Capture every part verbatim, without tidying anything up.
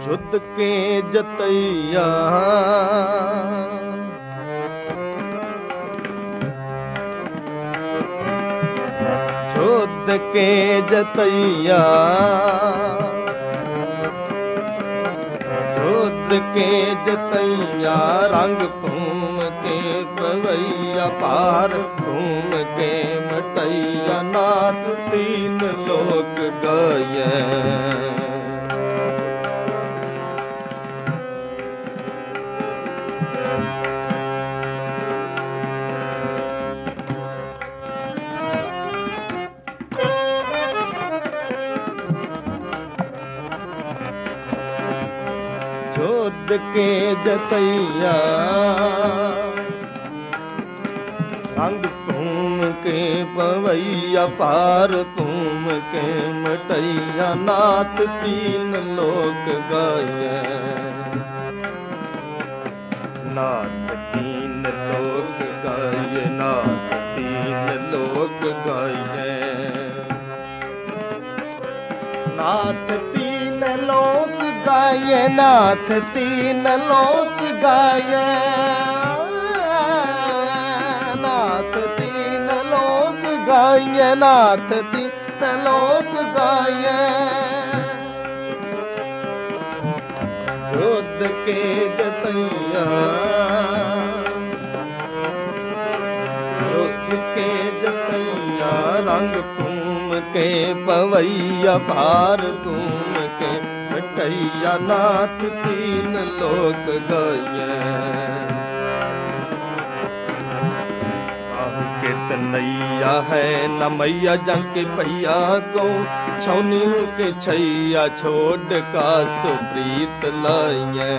युद्ध के जतैया युद्ध के जतैया युद्ध के जतैया रंग घूम के पवैया पार घूम के मटैया नाथ तीन लोक गाये युद्ध के जतैया रंग घूम के पवैया पार घूम के मटैया नाथ तीन लोक गाये नाथ तीन लोक गाये नाथ तीन लोक गाये नाथ तीन लोक गाये नाथ तीन लोक गाये नाथ तीन लोक गाये नाथ तीन लोक गाये युद्ध के जतैया युद्ध के जतैया रंग घूम के पवैया पार घूम के मटैया नाथ तीन लोक गाये आहू के तनैया है न मैया जंग के पैया को छौनी के छैया छोड़ का सुप्रीत लाइए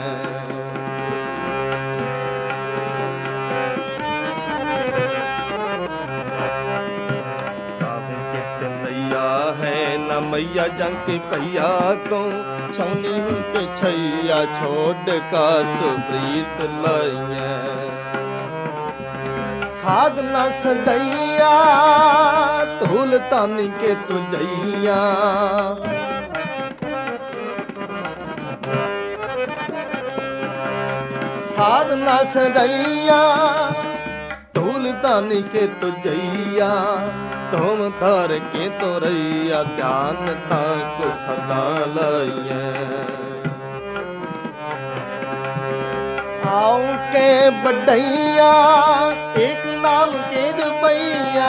मैया जंग के पैया को छौनी के छैया छोड़ का सुप्रीत लाइए साधना सदैया धूल तानी के तुझैया साधना सदैया धूल तानी के तुझैया तुम धर के तो रैया ध्यान तक सदा लइए आओ के बड़ैया एक नाम के दुपैया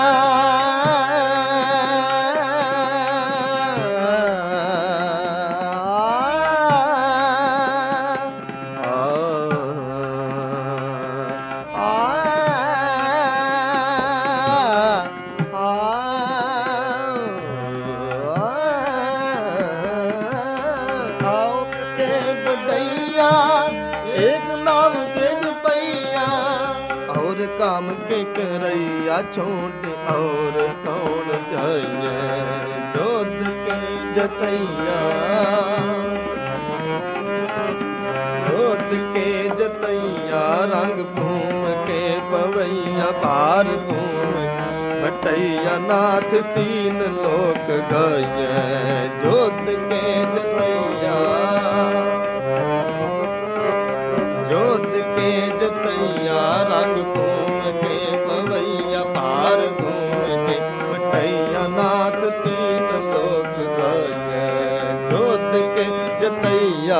एक नाम के दुपैया और काम के करैया छोड़ और कौन जाइए युद्ध के जतैया युद्ध के जतैया रंग घूम के पवैया पार घूम मटैया नाथ तीन लोक गाये युद्ध के जतैया युद्ध के जतैया रंग घूम के पवैया पार घूम के मटैया नाथ तीन लोक गाये युद्ध के जतैया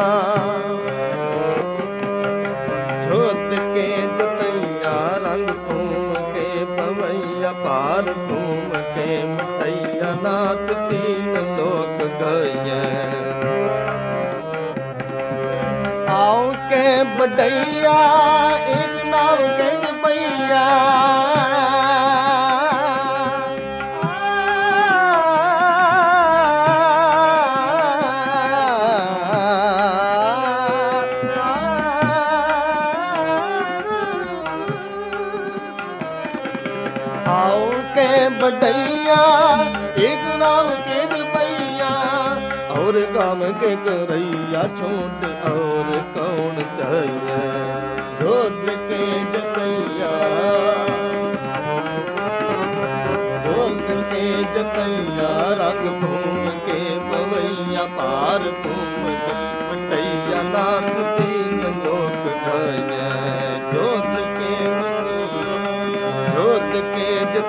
युद्ध के जतैया रंग घूम के पवैया पार घूम के मटैया नाथ तीन लोक गाये आओ के बड़ैया एक नाम के दुपैया आओ के बड़ैया एक नाम के दुपैया और काम के करैया छोड़ और कौन चाहिए युद्ध के जतैया युद्ध के जतैया रंग घूम के पवैया पार घूम के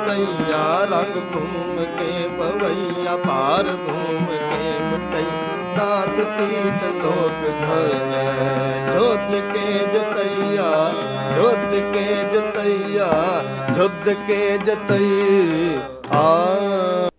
जतैया रंग भूम के पवैया पार भूम के मिटई नाथ तीन लोक धैया जोत के जतैया जोत के जतैया जुद के जतई आ